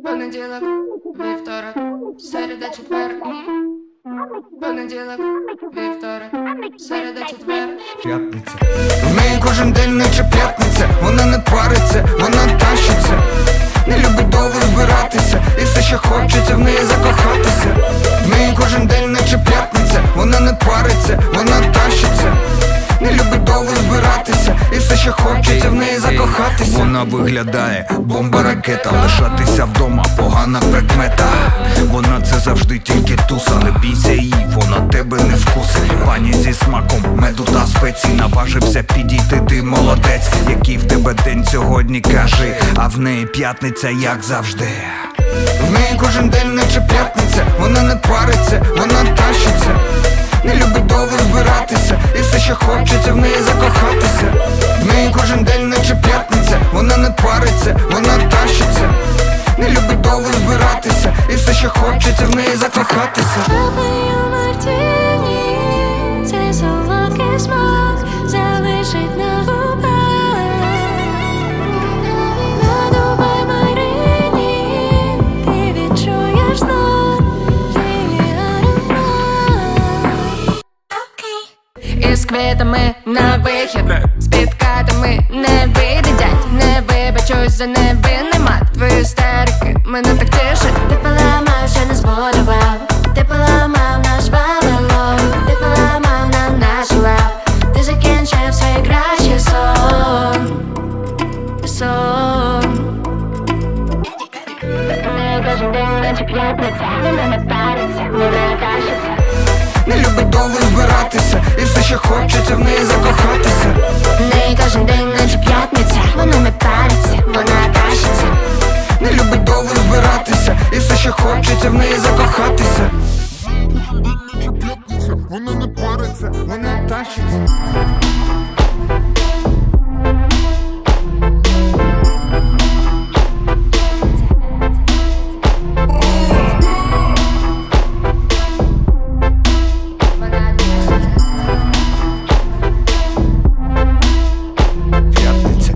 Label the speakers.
Speaker 1: Понеділок, вівторок, середа, четвер. Понеділок, вівторок, середа, четвер.
Speaker 2: П'ятниця. В неї кожен день наче п'ятниця. Вона не париться, вона тащиться. Не любить довго збиратися. І все, що хочеться, в неї закохатися. В неї кожен день наче п'ятниця. Вона не париться, вона тащиться. Не любить довго збиратися. І все, що хочеться, в неї закохатися. Вона виглядає бомба-ракета. Лишатися вдома погана прикмета. Вона це завжди тільки туса. Не бійся її, вона тебе не вкусить. Пані зі смаком меду та спецій. Наважився підійти, ти молодець. Який в тебе день сьогодні, кажи. А в неї п'ятниця, як завжди. В неї кожен день наче п'ятниця. Вона не париться, вона тащиться. Не любить довго збиратися. І все, що хочеться, в неї закохатися. В неї кожен день наче п'ятниця. Вона не париться, вона тащиться. Не любить довго збиратися. І все, що хочеться, в неї закохатися.
Speaker 3: Попию мартіні, цей солодкий смак залишить на губах. Надувай Марині, ти відчуєш знов її аромат.
Speaker 1: Із квітами на вихід, з підкатами не вийдять. Не вибачусь за невинний мат. Твої істерики мене так тішать.
Speaker 3: Ти поламав, що не збудував. Ти поламав наш Вавилон. Ти поламав нам наш лав. Ти закінчив свій кращий сон. Не кожен день наче п'ятниця. Вона не париться, вона тащиться.
Speaker 2: Не любить довго збиратися. І все, що хочеться, в неї закохатися.
Speaker 3: Не кожен день наче п'ятниця. Вона не париться, вона тащиться.
Speaker 2: Не любить довго збиратися. І все, що хочеться, в неї закохатися. Вона не париться, вона тащиться.